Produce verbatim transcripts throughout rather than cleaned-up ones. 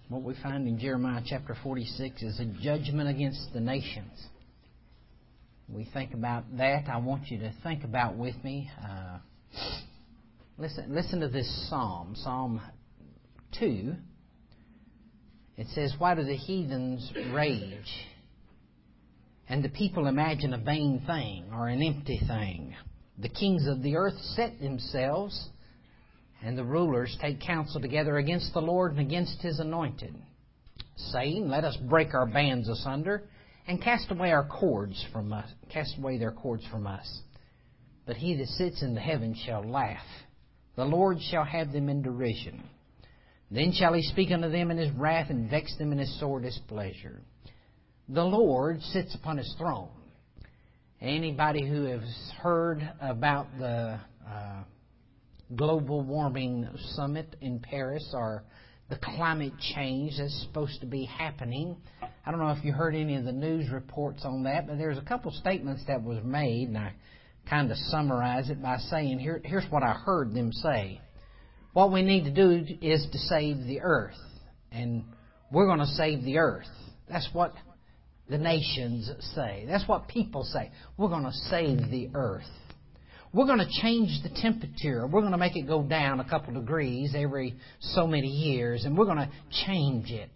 What we find in Jeremiah chapter forty-six is a judgment against the nations. We think about that. I want you to think about with me. Uh, listen, listen to this psalm, Psalm two. It says, "Why do the heathens rage, and the people imagine a vain thing or an empty thing? The kings of the earth set themselves, and the rulers take counsel together against the Lord and against His anointed, saying, Let us break our bands asunder and cast away our cords from us, cast away their cords from us. But He that sits in the heavens shall laugh. The Lord shall have them in derision. Then shall He speak unto them in His wrath and vex them in His sore displeasure. The Lord sits upon His throne." Anybody who has heard about the uh, global warming summit in Paris, or the climate change that's supposed to be happening, I don't know if you heard any of the news reports on that, but there's a couple statements that was made, and I kind of summarize it by saying, here, here's what I heard them say. What we need to do is to save the earth, and we're going to save the earth. That's what the nations say. That's what people say. We're going to save the earth. We're going to change the temperature. We're going to make it go down a couple degrees every so many years, and we're going to change it.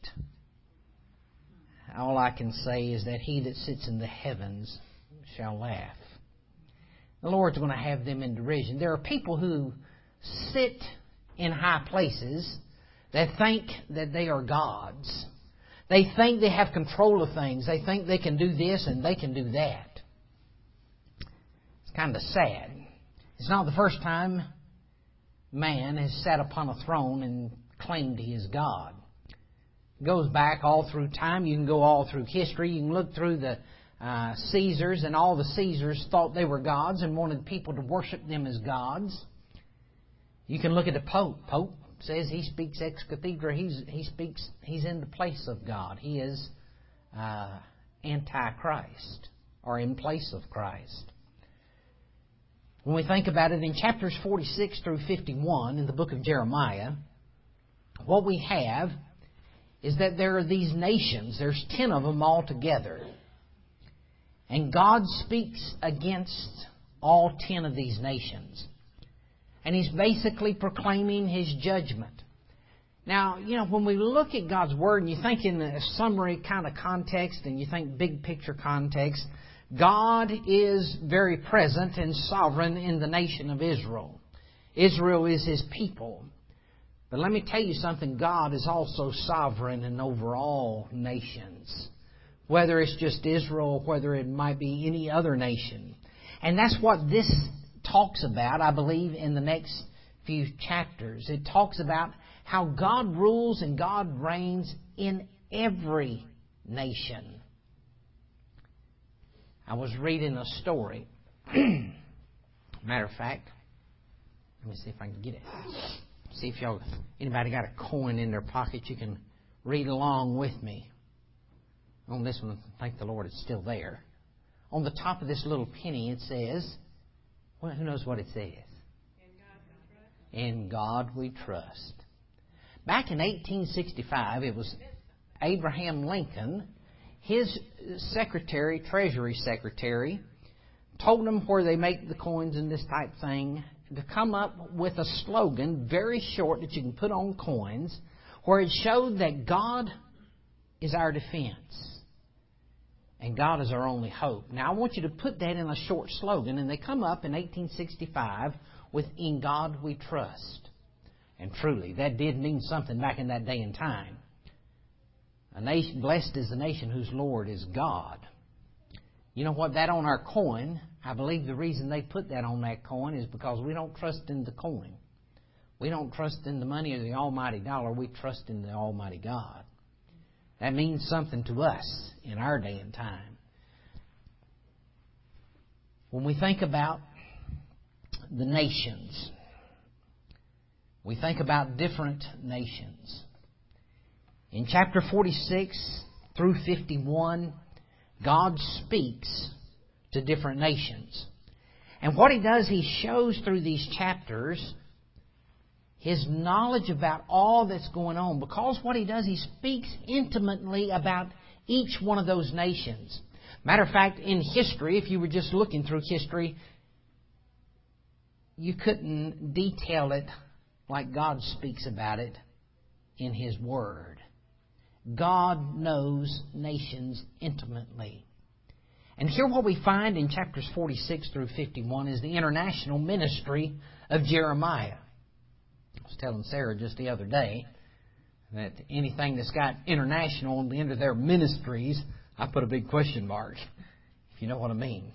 All I can say is that He that sits in the heavens shall laugh. The Lord's going to have them in derision. There are people who sit in high places that think that they are gods. They think they have control of things. They think they can do this and they can do that. It's kind of sad. It's not the first time man has sat upon a throne and claimed he is God. It goes back all through time. You can go all through history. You can look through the uh, Caesars, and all the Caesars thought they were gods and wanted people to worship them as gods. You can look at the Pope. Pope says he speaks ex cathedra. He's, he speaks. He's in the place of God. He is uh, anti-Christ, or in place of Christ. When we think about it, in chapters forty-six through fifty-one in the book of Jeremiah, what we have is that there are these nations. There's ten of them all together. And God speaks against all ten of these nations. And He's basically proclaiming His judgment. Now, you know, when we look at God's Word and you think in a summary kind of context and you think big picture context, God is very present and sovereign in the nation of Israel. Israel is His people. But let me tell you something, God is also sovereign in over all nations. Whether it's just Israel, whether it might be any other nation. And that's what this talks about, I believe, in the next few chapters. It talks about how God rules and God reigns in every nation. I was reading a story. Matter of fact, let me see if I can get it. See if y'all, anybody got a coin in their pocket, you can read along with me. On this one, thank the Lord, it's still there. On the top of this little penny, it says, well, who knows what it says? In God we trust. Back in eighteen sixty-five, it was Abraham Lincoln, his secretary, Treasury Secretary, told them where they make the coins and this type thing, to come up with a slogan, very short, that you can put on coins, where it showed that God is our defense. And God is our only hope. Now, I want you to put that in a short slogan. And they come up in eighteen sixty-five with In God We Trust. And truly, that did mean something back in that day and time. A nation, blessed is the nation whose Lord is God. You know what? That on our coin, I believe the reason they put that on that coin is because we don't trust in the coin. We don't trust in the money or the almighty dollar. We trust in the almighty God. That means something to us in our day and time. When we think about the nations, we think about different nations. In chapter forty-six through fifty-one, God speaks to different nations. And what He does, He shows through these chapters his knowledge about all that's going on. Because what he does, he speaks intimately about each one of those nations. Matter of fact, in history, if you were just looking through history, you couldn't detail it like God speaks about it in His Word. God knows nations intimately. And here what we find in chapters forty-six through fifty-one is the international ministry of Jeremiah. I was telling Sarah just the other day that anything that's got international on the end of their ministries, I put a big question mark, if you know what I mean.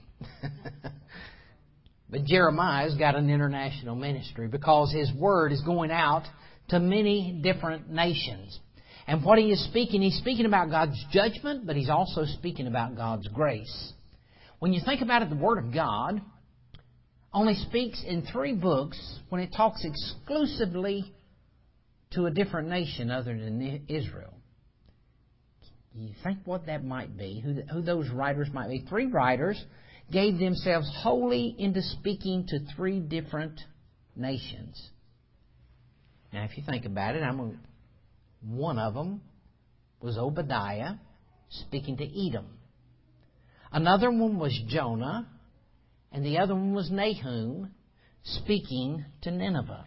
But Jeremiah's got an international ministry because his word is going out to many different nations. And what he is speaking, he's speaking about God's judgment, but he's also speaking about God's grace. When you think about it, the Word of God only speaks in three books when it talks exclusively to a different nation other than Israel. You think what that might be, who, who those writers might be. Three writers gave themselves wholly into speaking to three different nations. Now, if you think about it, I'm a, one of them was Obadiah, speaking to Edom. Another one was Jonah, and the other one was Nahum, speaking to Nineveh.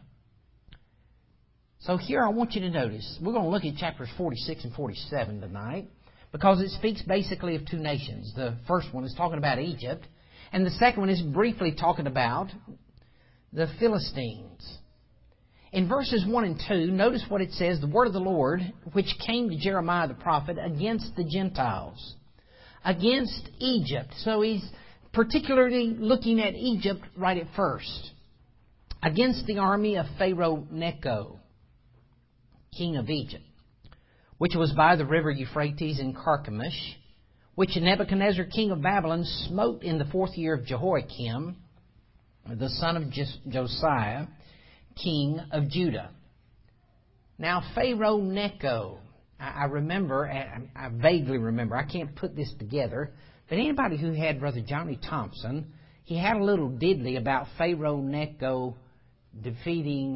So here I want you to notice, we're going to look at chapters forty-six and forty-seven tonight, because it speaks basically of two nations. The first one is talking about Egypt, and the second one is briefly talking about the Philistines. In verses one and two, notice what it says, the word of the Lord, which came to Jeremiah the prophet against the Gentiles, against Egypt. So he's particularly looking at Egypt right at first. Against the army of Pharaoh Necho, king of Egypt, which was by the river Euphrates in Carchemish, which Nebuchadnezzar, king of Babylon, smote in the fourth year of Jehoiakim, the son of Josiah, king of Judah. Now, Pharaoh Necho, I remember, I vaguely remember, I can't put this together, but anybody who had Brother Johnny Thompson, he had a little diddly about Pharaoh Necho defeating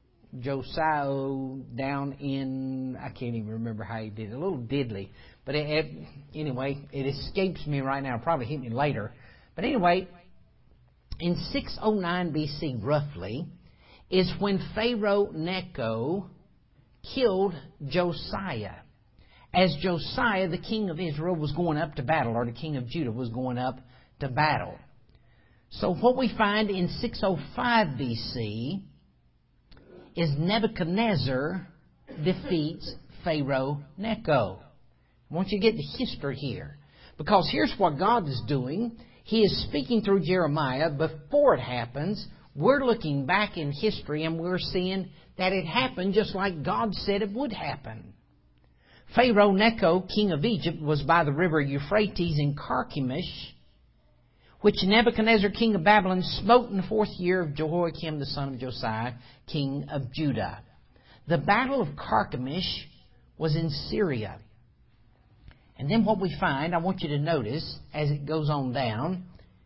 Josiah down in, I can't even remember how he did it, a little diddly. But it, it, anyway, it escapes me right now, probably hit me later. But anyway, in six oh nine B C roughly, is when Pharaoh Necho killed Josiah. As Josiah, the king of Israel, was going up to battle, or the king of Judah was going up to battle. So what we find in six oh five B C is Nebuchadnezzar defeats Pharaoh Necho. I want you to get the history here, because here's what God is doing. He is speaking through Jeremiah. Before it happens, we're looking back in history and we're seeing that it happened just like God said it would happen. Pharaoh Necho, king of Egypt, was by the river Euphrates in Carchemish, which Nebuchadnezzar, king of Babylon, smote in the fourth year of Jehoiakim, the son of Josiah, king of Judah. The battle of Carchemish was in Syria. And then what we find, I want you to notice, as it goes on down,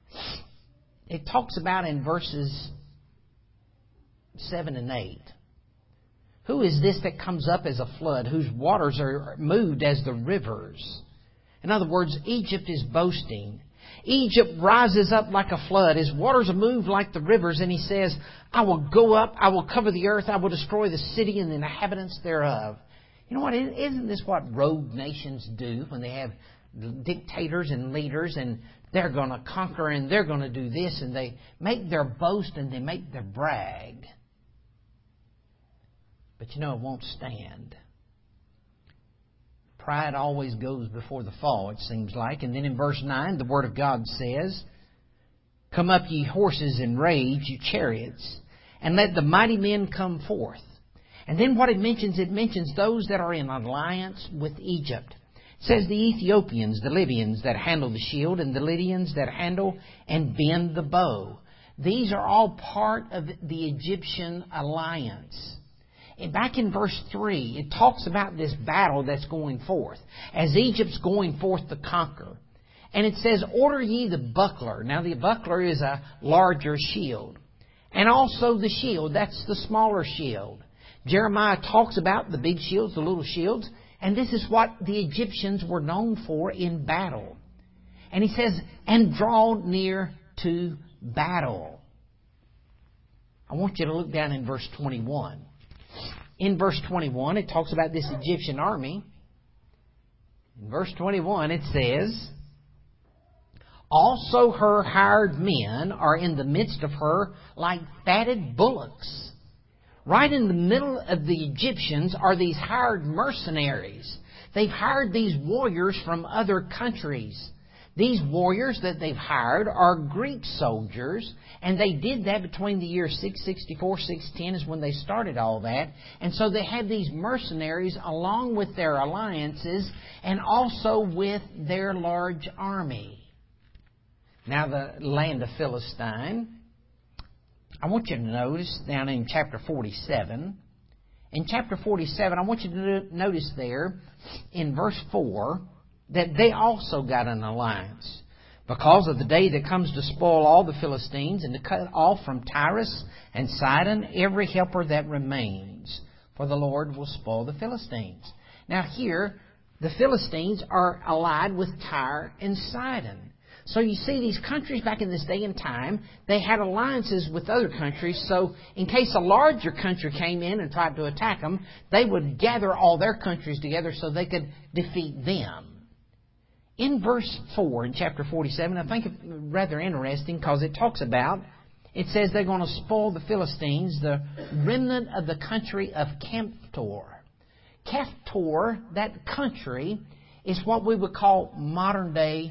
it talks about in verses seven and eight. Who is this that comes up as a flood, whose waters are moved as the rivers? In other words, Egypt is boasting. Egypt rises up like a flood. His waters are moved like the rivers. And he says, I will go up, I will cover the earth, I will destroy the city and the inhabitants thereof. You know what? Isn't this what rogue nations do when they have dictators and leaders and they're going to conquer and they're going to do this, and they make their boast and they make their brag. But you know, it won't stand. Pride always goes before the fall, it seems like. And then in verse nine, the Word of God says, Come up, ye horses, and rage, ye chariots, and let the mighty men come forth. And then what it mentions, it mentions those that are in alliance with Egypt. It says the Ethiopians, the Libyans that handle the shield, and the Lydians that handle and bend the bow. These are all part of the Egyptian alliance. And back in verse three, it talks about this battle that's going forth, as Egypt's going forth to conquer. And it says, Order ye the buckler. Now the buckler is a larger shield. And also the shield, that's the smaller shield. Jeremiah talks about the big shields, the little shields, and this is what the Egyptians were known for in battle. And he says, and draw near to battle. I want you to look down in verse twenty-one. In verse twenty-one, it talks about this Egyptian army. In verse twenty-one, it says, also her hired men are in the midst of her like fatted bullocks. Right in the middle of the Egyptians are these hired mercenaries. They've hired these warriors from other countries. These warriors that they've hired are Greek soldiers, and they did that between the years six sixty-four, six ten is when they started all that. And so they had these mercenaries along with their alliances and also with their large army. Now the land of Philistine, I want you to notice down in chapter forty-seven. In chapter forty-seven, I want you to notice there in verse four that they also got an alliance. Because of the day that comes to spoil all the Philistines and to cut off from Tyrus and Sidon every helper that remains. For the Lord will spoil the Philistines. Now here, the Philistines are allied with Tyre and Sidon. So you see, these countries back in this day and time, they had alliances with other countries. So in case a larger country came in and tried to attack them, they would gather all their countries together so they could defeat them. In verse four in chapter forty-seven, I think it's rather interesting because it talks about, it says they're going to spoil the Philistines, the remnant of the country of Caphtor. Caphtor, that country, is what we would call modern day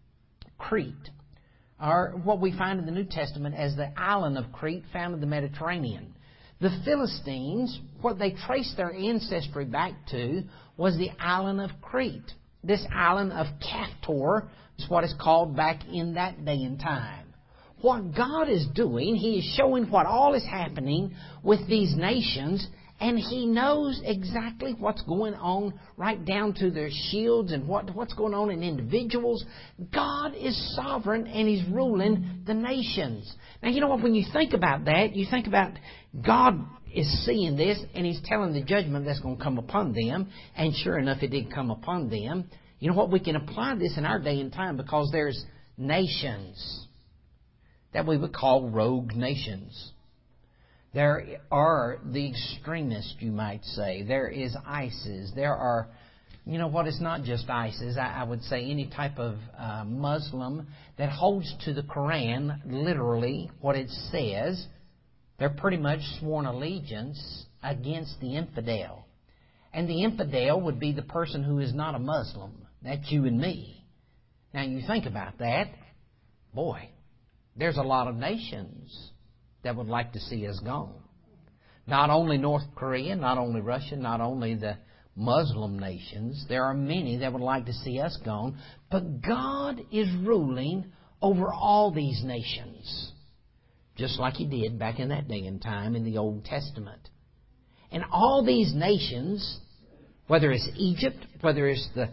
Crete, or what we find in the New Testament as the island of Crete found in the Mediterranean. The Philistines, what they traced their ancestry back to was the island of Crete. This island of Caphtor is what it's called back in that day and time. What God is doing, He is showing what all is happening with these nations, and He knows exactly what's going on right down to their shields and what, what's going on in individuals. God is sovereign and He's ruling the nations. Now, you know what? When you think about that, you think about God is seeing this and He's telling the judgment that's going to come upon them. And sure enough, it did come upon them. You know what? We can apply this in our day and time because there's nations that we would call rogue nations. There are the extremists, you might say. There is ISIS. There are, you know what, it's not just ISIS. I, I would say any type of uh, Muslim that holds to the Quran, literally, what it says. They're pretty much sworn allegiance against the infidel. And the infidel would be the person who is not a Muslim. That's you and me. Now, you think about that. Boy, there's a lot of nations that would like to see us gone. Not only North Korea, not only Russia, not only the Muslim nations. There are many that would like to see us gone. But God is ruling over all these nations, just like He did back in that day and time in the Old Testament. And all these nations, whether it's Egypt, whether it's the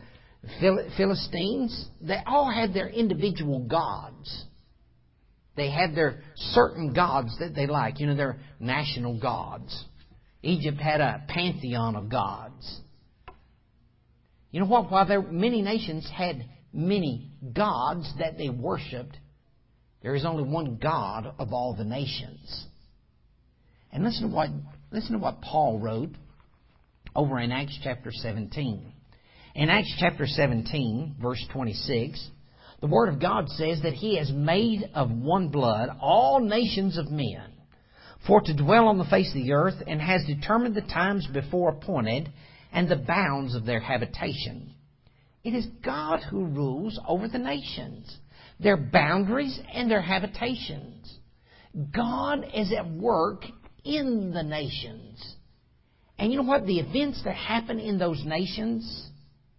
Philistines, they all have their individual gods. They had their certain gods that they like. You know, their national gods. Egypt had a pantheon of gods. You know what? While there many nations had many gods that they worshipped, there is only one God of all the nations. And listen to what listen to what Paul wrote over in Acts chapter seventeen. In Acts chapter seventeen, verse twenty-six, the Word of God says that He has made of one blood all nations of men for to dwell on the face of the earth, and has determined the times before appointed and the bounds of their habitation. It is God who rules over the nations, their boundaries and their habitations. God is at work in the nations. And you know what? The events that happen in those nations,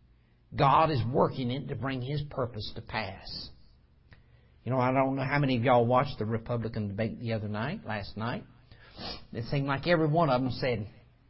God is working it to bring His purpose to pass. You know, I don't know how many of y'all watched the Republican debate the other night, last night. It seemed like every one of them said,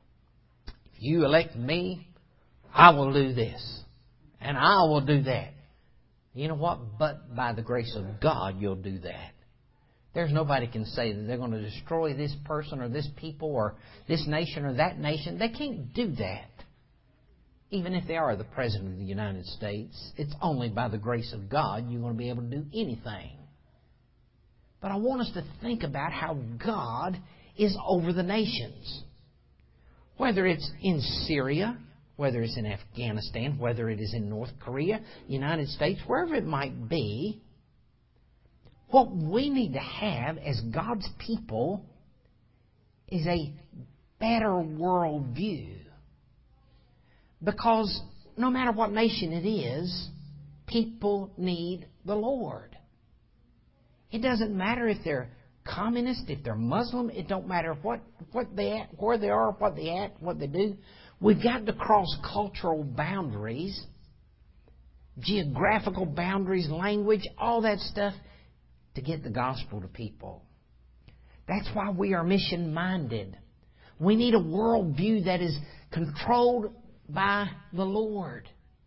if you elect me, I will do this. And I will do that. You know what? But by the grace of God, you'll do that. There's nobody can say that they're going to destroy this person or this people or this nation or that nation. They can't do that. Even if they are the President of the United States, it's only by the grace of God you're going to be able to do anything. But I want us to think about how God is over the nations. Whether it's in Syria, whether it's in Afghanistan, whether it is in North Korea, United States, wherever it might be, what we need to have as God's people is a better worldview. Because no matter what nation it is, people need the Lord. It doesn't matter if they're communist, if they're Muslim. It don't matter what, what they at, where they are, what they at, what they do. We've got to cross cultural boundaries, geographical boundaries, language, all that stuff to get the gospel to people. That's why we are mission-minded. We need a worldview that is controlled by the Lord.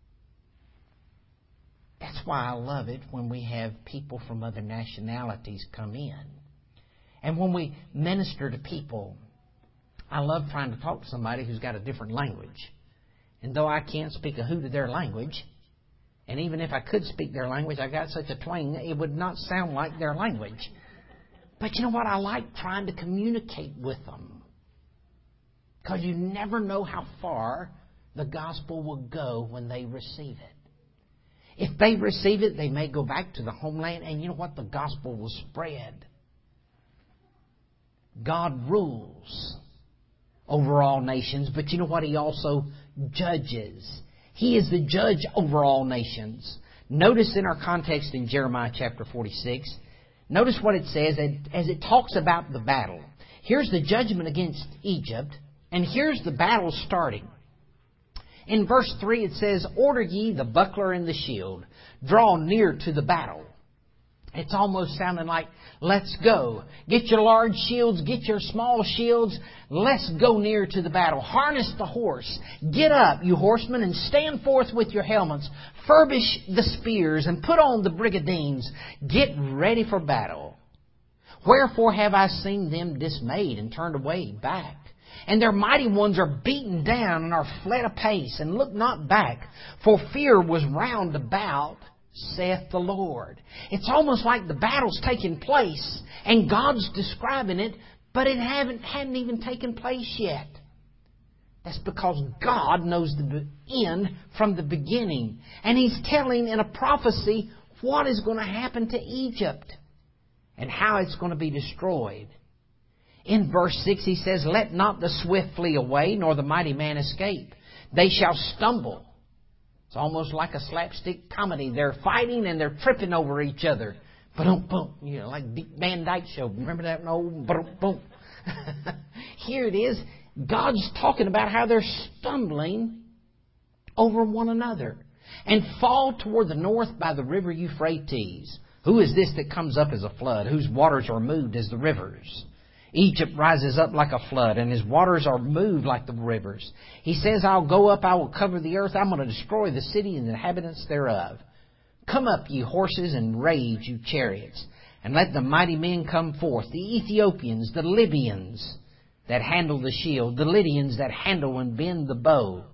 That's why I love it when we have people from other nationalities come in. And when we minister to people, I love trying to talk to somebody who's got a different language. And though I can't speak a hoot of their language, and even if I could speak their language, I got such a twang, it would not sound like their language. But you know what? I like trying to communicate with them. Because you never know how far the gospel will go when they receive it. If they receive it, they may go back to the homeland, and you know what? The gospel will spread. God rules over all nations, but you know what? He also judges. He is the judge over all nations. Notice in our context in Jeremiah chapter forty-six, notice what it says as it talks about the battle. Here's the judgment against Egypt, and here's the battle starting. In verse three it says, "Order ye the buckler and the shield, draw near to the battle." It's almost sounding like, let's go. Get your large shields, get your small shields, let's go near to the battle. Harness the horse. Get up, you horsemen, and stand forth with your helmets. Furbish the spears and put on the brigadines. Get ready for battle. Wherefore have I seen them dismayed and turned away back? And their mighty ones are beaten down and are fled apace, and look not back, for fear was round about, saith the Lord. It's almost like the battle's taking place, and God's describing it, but it haven't, hadn't even taken place yet. That's because God knows the end from the beginning. And He's telling in a prophecy what is going to happen to Egypt and how it's going to be destroyed. In verse six He says, "Let not the swift flee away, nor the mighty man escape. They shall stumble." It's almost like a slapstick comedy. They're fighting and they're tripping over each other. Boom, boom. You know, like Van Dyke Show. Remember that old boom, boom? Here it is. God's talking about how they're stumbling over one another. "And fall toward the north by the river Euphrates. Who is this that comes up as a flood, whose waters are moved as the rivers? Egypt rises up like a flood, and his waters are moved like the rivers. He says, I'll go up, I will cover the earth, I'm going to destroy the city and the inhabitants thereof. Come up, ye horses, and rage, you chariots, and let the mighty men come forth, the Ethiopians, the Libyans that handle the shield, the Lydians that handle and bend the bow."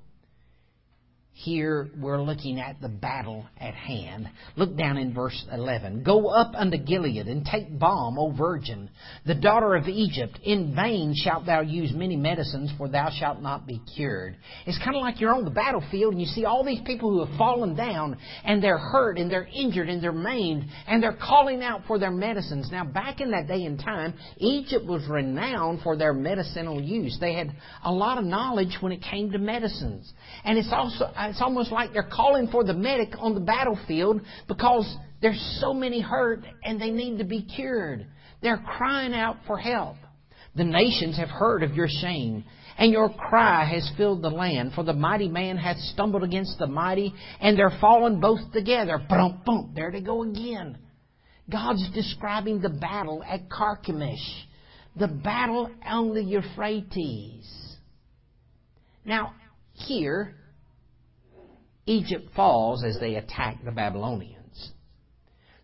Here we're looking at the battle at hand. Look down in verse eleven. "Go up unto Gilead, and take balm, O virgin, the daughter of Egypt. In vain shalt thou use many medicines, for thou shalt not be cured." It's kind of like you're on the battlefield, and you see all these people who have fallen down, and they're hurt, and they're injured, and they're maimed, and they're calling out for their medicines. Now, back in that day and time, Egypt was renowned for their medicinal use. They had a lot of knowledge when it came to medicines. And it's also... It's almost like they're calling for the medic on the battlefield because there's so many hurt and they need to be cured. They're crying out for help. "The nations have heard of your shame, and your cry has filled the land. For the mighty man hath stumbled against the mighty, and they're fallen both together." Boom, boom, there they go again. God's describing the battle at Carchemish, the battle on the Euphrates. Now, here, Egypt falls as they attack the Babylonians.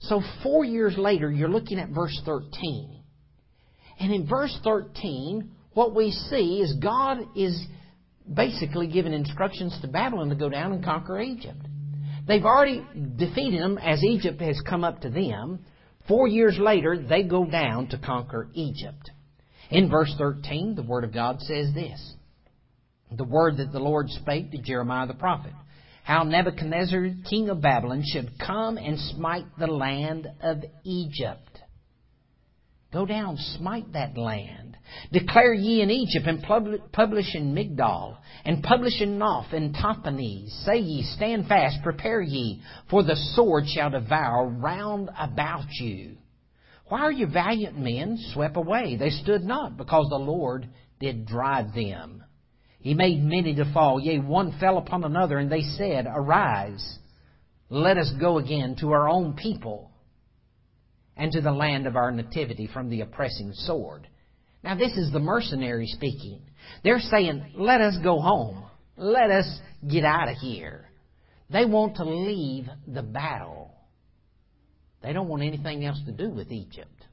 So four years later, you're looking at verse thirteen. And in verse thirteen, what we see is God is basically giving instructions to Babylon to go down and conquer Egypt. They've already defeated them as Egypt has come up to them. Four years later, they go down to conquer Egypt. In verse thirteen, the Word of God says this. The word that the Lord spake to Jeremiah the prophet. How Nebuchadnezzar, king of Babylon, should come and smite the land of Egypt. Go down, smite that land. Declare ye in Egypt, and publish in Migdol, and publish in Noph, and Tahpanhes. Say ye, stand fast, prepare ye, for the sword shall devour round about you. Why are your valiant men swept away? They stood not, because the Lord did drive them. He made many to fall, yea, one fell upon another, and they said, Arise, let us go again to our own people, and to the land of our nativity from the oppressing sword. Now this is the mercenary speaking. They're saying, let us go home. Let us get out of here. They want to leave the battle. They don't want anything else to do with Egypt.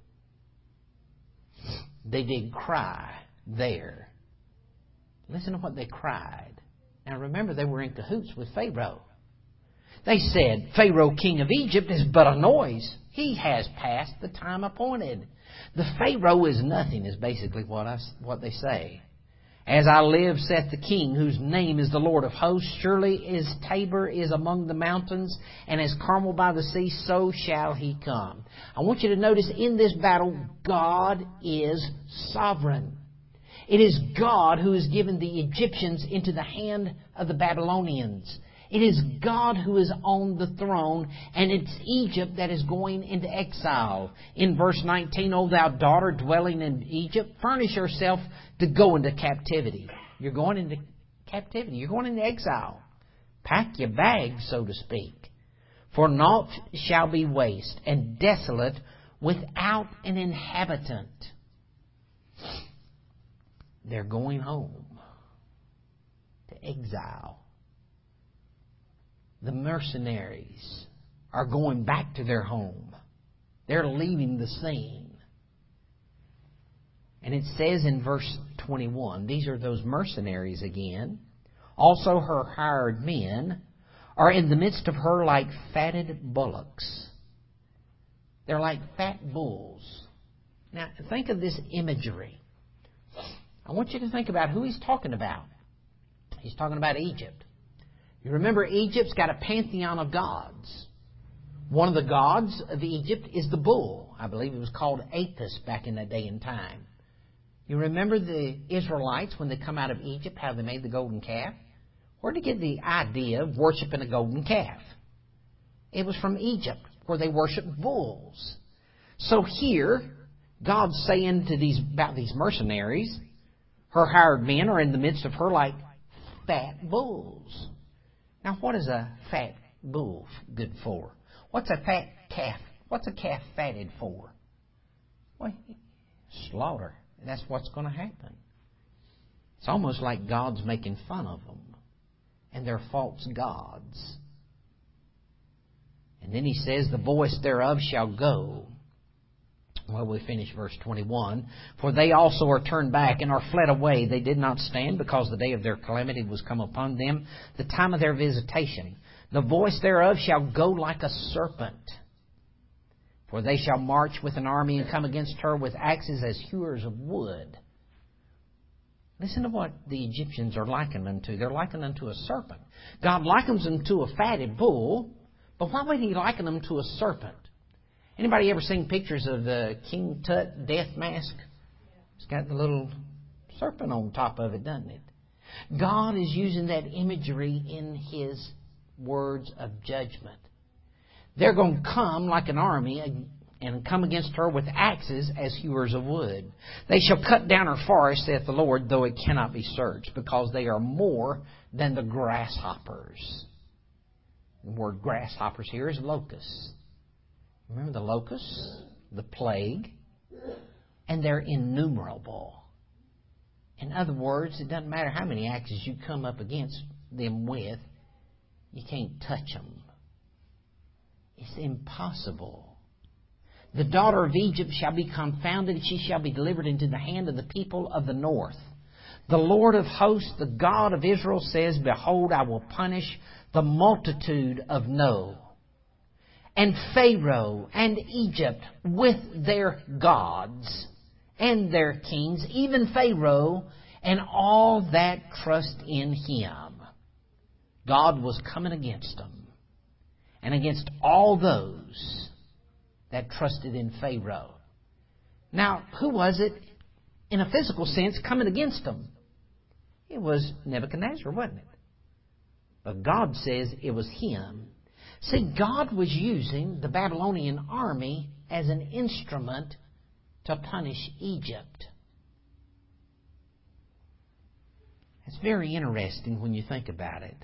They did cry there. Listen to what they cried. Now remember, they were in cahoots with Pharaoh. They said, Pharaoh, king of Egypt, is but a noise. He has passed the time appointed. The Pharaoh is nothing, is basically what I, what they say. As I live, saith the king, whose name is the Lord of hosts, surely as Tabor is among the mountains, and as Carmel by the sea, so shall he come. I want you to notice in this battle, God is sovereign. It is God who has given the Egyptians into the hand of the Babylonians. It is God who is on the throne, and it's Egypt that is going into exile. In verse nineteen, O thou daughter dwelling in Egypt, furnish yourself to go into captivity. You're going into captivity. You're going into exile. Pack your bags, so to speak. For naught shall be waste and desolate without an inhabitant. They're going home to exile. The mercenaries are going back to their home. They're leaving the scene. And it says in verse twenty-one, these are those mercenaries again. Also her hired men are in the midst of her like fatted bullocks. They're like fat bulls. Now think of this imagery. I want you to think about who he's talking about. He's talking about Egypt. You remember Egypt's got a pantheon of gods. One of the gods of Egypt is the bull. I believe it was called Apis back in that day and time. You remember the Israelites when they come out of Egypt, how they made the golden calf? Where did they get the idea of worshiping a golden calf? It was from Egypt, where they worshiped bulls. So here, God's saying to these about these mercenaries, her hired men are in the midst of her like fat bulls. Now, what is a fat bull good for? What's a fat calf? What's a calf fatted for? Well, slaughter. That's what's going to happen. It's almost like God's making fun of them. And they're false gods. And then he says, the voice thereof shall go. Well, we finish verse twenty-one. For they also are turned back and are fled away. They did not stand because the day of their calamity was come upon them, the time of their visitation. The voice thereof shall go like a serpent. For they shall march with an army and come against her with axes as hewers of wood. Listen to what the Egyptians are likened unto. They're likened unto a serpent. God likens them to a fatted bull, but why would He liken them to a serpent? Anybody ever seen pictures of the King Tut death mask? It's got the little serpent on top of it, doesn't it? God is using that imagery in His words of judgment. They're going to come like an army and come against her with axes as hewers of wood. They shall cut down her forest, saith the Lord, though it cannot be searched, because they are more than the grasshoppers. The word grasshoppers here is locusts. Remember the locusts, the plague, and they're innumerable. In other words, it doesn't matter how many axes you come up against them with, you can't touch them. It's impossible The daughter of Egypt shall be confounded, and she shall be delivered into the hand of the people of the north. The Lord of hosts, the God of Israel, says, Behold, I will punish the multitude of No, and Pharaoh and Egypt with their gods and their kings, even Pharaoh and all that trust in him. God was coming against them and against all those that trusted in Pharaoh. Now, who was it, in a physical sense, coming against them? It was Nebuchadnezzar, wasn't it? But God says it was him. See, God was using the Babylonian army as an instrument to punish Egypt. It's very interesting when you think about it.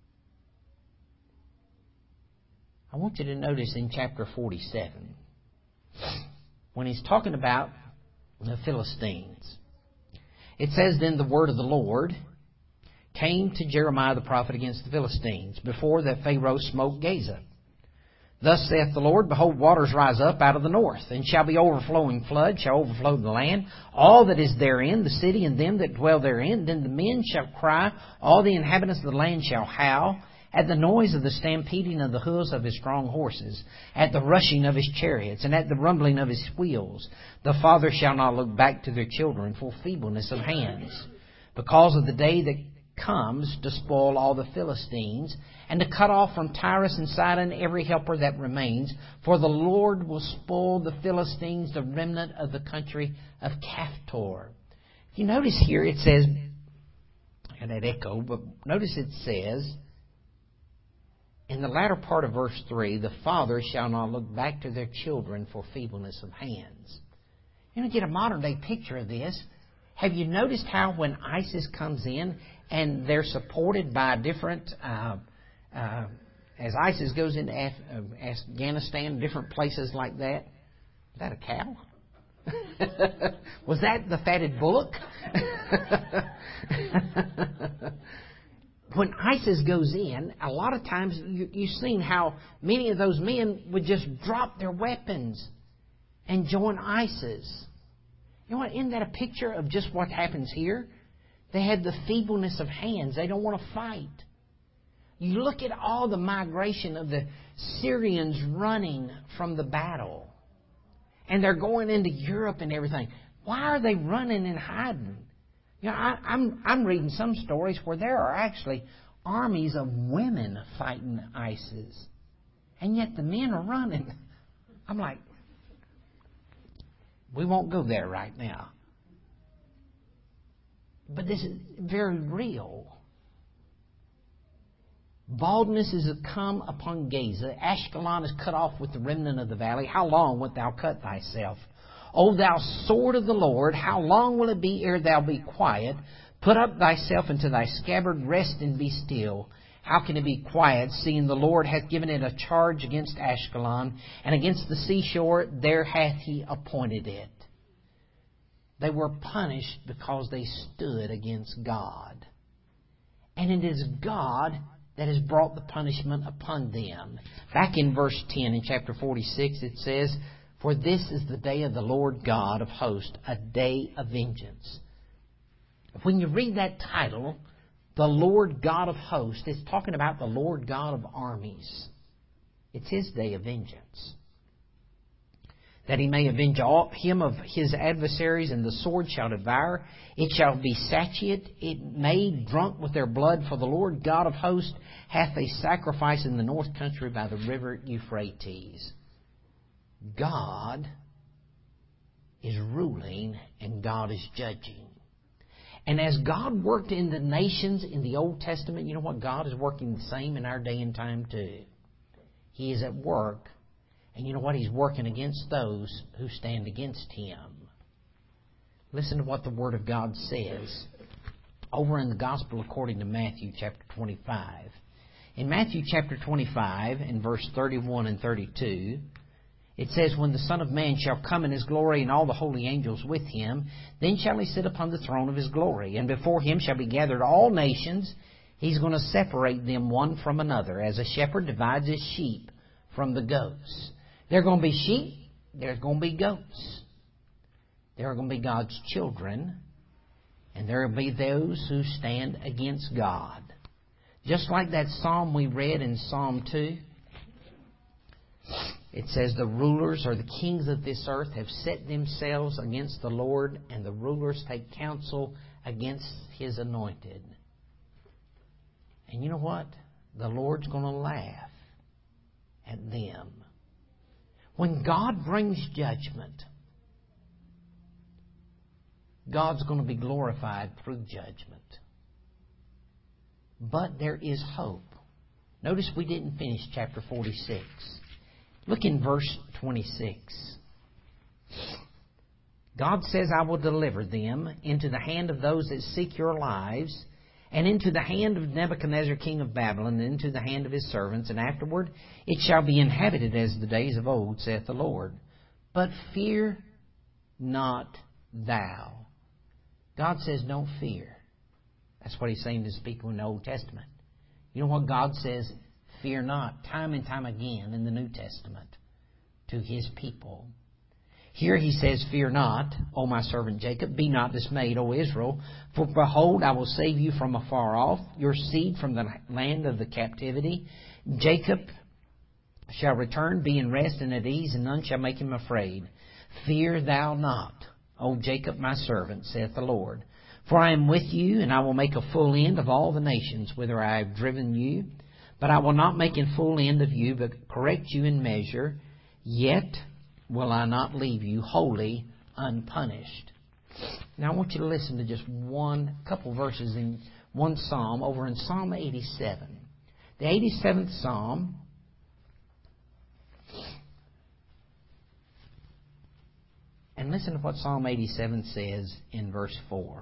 I want you to notice in chapter forty-seven, when he's talking about the Philistines, it says, Then the word of the Lord came to Jeremiah the prophet against the Philistines, before that Pharaoh smote Gaza. Thus saith the Lord, Behold, waters rise up out of the north, and shall be overflowing flood, shall overflow the land, all that is therein, the city and them that dwell therein. Then the men shall cry, all the inhabitants of the land shall howl, at the noise of the stampeding of the hoofs of his strong horses, at the rushing of his chariots, and at the rumbling of his wheels. The fathers shall not look back to their children for feebleness of hands, because of the day that comes to spoil all the Philistines, and to cut off from Tyrus and Sidon every helper that remains. For the Lord will spoil the Philistines, the remnant of the country of Caphtor. If you notice here, it says, and that echo, but notice it says, in the latter part of verse three, the fathers shall not look back to their children for feebleness of hands. You know, get a modern day picture of this. Have you noticed how when ISIS comes in and they're supported by different, uh, uh, as ISIS goes into Af- uh, Afghanistan, different places like that? Is that a cow? Was that the fatted bullock? When ISIS goes in, a lot of times you, you've seen how many of those men would just drop their weapons and join ISIS. You know what? Isn't that a picture of just what happens here? They have the feebleness of hands. They don't want to fight. You look at all the migration of the Syrians running from the battle. And they're going into Europe and everything. Why are they running and hiding? You know, I, I'm I'm reading some stories where there are actually armies of women fighting ISIS, and yet the men are running. I'm like, we won't go there right now. But this is very real. Baldness is come upon Gaza. Ashkelon is cut off with the remnant of the valley. How long wilt thou cut thyself? O thou sword of the Lord, how long will it be ere thou be quiet? Put up thyself into thy scabbard, rest and be still. How can it be quiet, seeing the Lord hath given it a charge against Ashkelon, and against the seashore there hath he appointed it? They were punished because they stood against God. And it is God that has brought the punishment upon them. Back in verse ten in chapter forty-six it says, For this is the day of the Lord God of hosts, a day of vengeance. When you read that title, the Lord God of hosts, it's talking about the Lord God of armies. It's His day of vengeance. That He may avenge all him of His adversaries, and the sword shall devour. It shall be satiate, it made drunk with their blood, for the Lord God of hosts hath a sacrifice in the north country by the river Euphrates. God is ruling and God is judging. And as God worked in the nations in the Old Testament, you know what? God is working the same in our day and time too. He is at work. And you know what? He's working against those who stand against Him. Listen to what the Word of God says over in the Gospel according to Matthew chapter twenty-five. In Matthew chapter twenty-five and verse thirty-one and thirty-two, it says, When the Son of Man shall come in His glory, and all the holy angels with Him, then shall He sit upon the throne of His glory. And before Him shall be gathered all nations. He's going to separate them one from another, as a shepherd divides his sheep from the goats. There are going to be sheep there's going to be goats. There are going to be God's children. And there will be those who stand against God. Just like that psalm we read in Psalm two. It says, the rulers or the kings of this earth have set themselves against the Lord, and the rulers take counsel against His anointed. And you know what? The Lord's going to laugh at them. When God brings judgment, God's going to be glorified through judgment. But there is hope. Notice we didn't finish chapter forty-six. Look in verse twenty-six. God says, I will deliver them into the hand of those that seek your lives, and into the hand of Nebuchadnezzar king of Babylon, and into the hand of his servants, and afterward it shall be inhabited as the days of old, saith the Lord. But fear not thou. God says, don't fear. That's what He's saying to His people in the Old Testament. You know what God says? Fear not, time and time again in the New Testament to His people. Here He says, fear not, O my servant Jacob, be not dismayed, O Israel, for behold, I will save you from afar off, your seed from the land of the captivity. Jacob shall return, be in rest and at ease, and none shall make him afraid. Fear thou not, O Jacob my servant, saith the Lord. For I am with you, and I will make a full end of all the nations whither I have driven you. But I will not make a full end of you, but correct you in measure. Yet will I not leave you wholly unpunished. Now I want you to listen to just one couple verses in one psalm over in Psalm eighty-seven. The eighty-seventh Psalm. And listen to what Psalm eighty-seven says in verse four.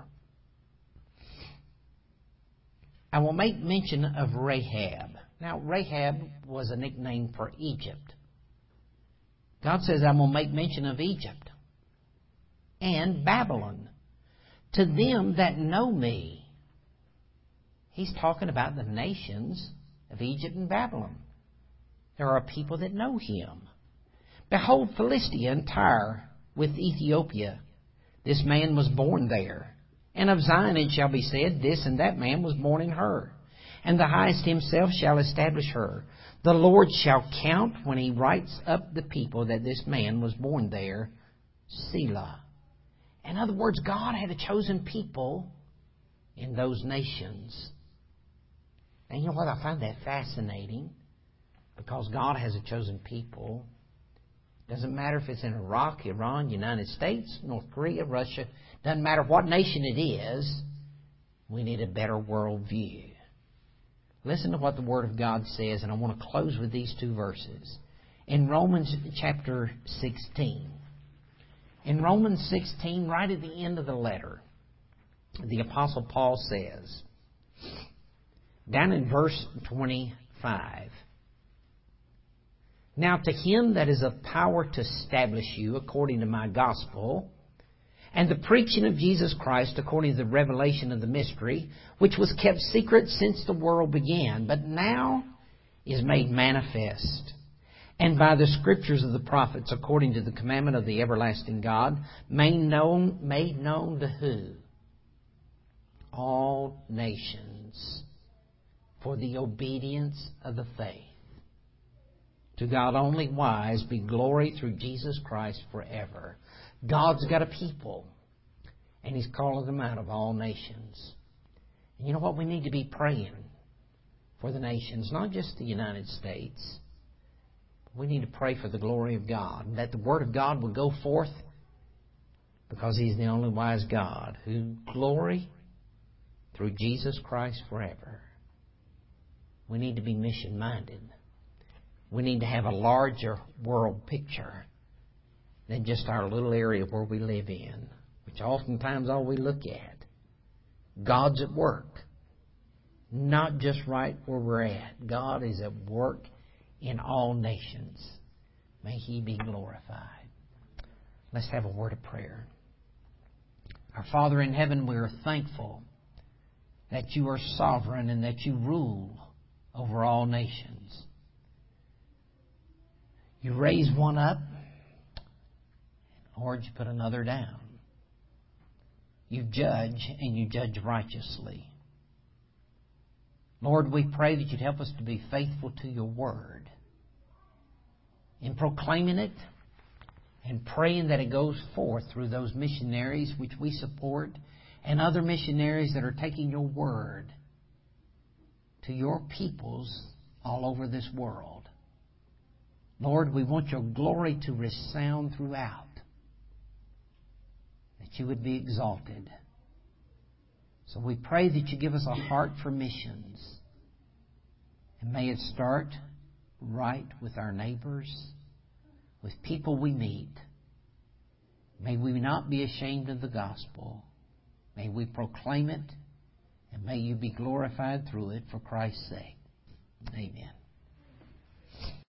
I will make mention of Rahab. Now, Rahab was a nickname for Egypt. God says, I will make mention of Egypt and Babylon to them that know me. He's talking about the nations of Egypt and Babylon. There are people that know Him. Behold, Philistia and Tyre with Ethiopia. This man was born there. And of Zion it shall be said, this and that man was born in her. And the highest Himself shall establish her. The Lord shall count when He writes up the people that this man was born there. Selah. In other words, God had a chosen people in those nations. And you know what? I find that fascinating. Because God has a chosen people. Doesn't matter if it's in Iraq, Iran, United States, North Korea, Russia. Doesn't matter what nation it is. We need a better world view. Listen to what the Word of God says, and I want to close with these two verses. In Romans chapter sixteen. In Romans sixteen, right at the end of the letter, the Apostle Paul says, down in verse twenty-five, now to Him that is of power to establish you according to my gospel, and the preaching of Jesus Christ according to the revelation of the mystery, which was kept secret since the world began, but now is made manifest, and by the scriptures of the prophets according to the commandment of the everlasting God, made known, made known to who? All nations, for the obedience of the faith. To God only wise be glory through Jesus Christ forever. God's got a people, and He's calling them out of all nations. And you know what? We need to be praying for the nations, not just the United States. We need to pray for the glory of God, that the Word of God will go forth, because He's the only wise God, who glory through Jesus Christ forever. We need to be mission-minded. We need to have a larger world picture than just our little area where we live in, which oftentimes all we look at. God's at work, not just right where we're at. God is at work in all nations. May He be glorified. Let's have a word of prayer. Our Father in heaven, we are thankful that You are sovereign and that You rule over all nations. You raise one up Lord, you put another down. You judge, and you judge righteously. Lord, we pray that you'd help us to be faithful to your word in proclaiming it and praying that it goes forth through those missionaries which we support and other missionaries that are taking your word to your peoples all over this world. Lord, we want your glory to resound throughout, that you would be exalted. So we pray that you give us a heart for missions. And may it start right with our neighbors, with people we meet. May we not be ashamed of the gospel. May we proclaim it, and may you be glorified through it for Christ's sake. Amen.